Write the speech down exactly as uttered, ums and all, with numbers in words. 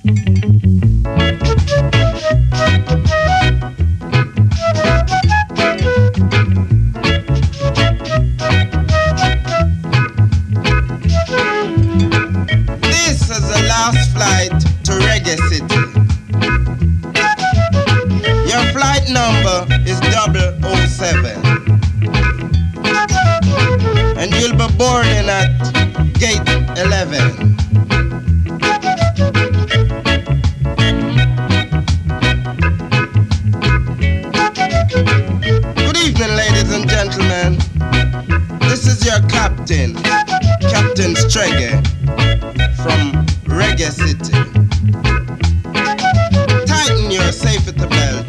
This is the last flight to Reggae City. Your flight number is double oh seven. And you'll be boarding at gate eleven. Good evening, ladies and gentlemen. This is your captain, Captain Stregge from Reggae City. Tighten your safety belt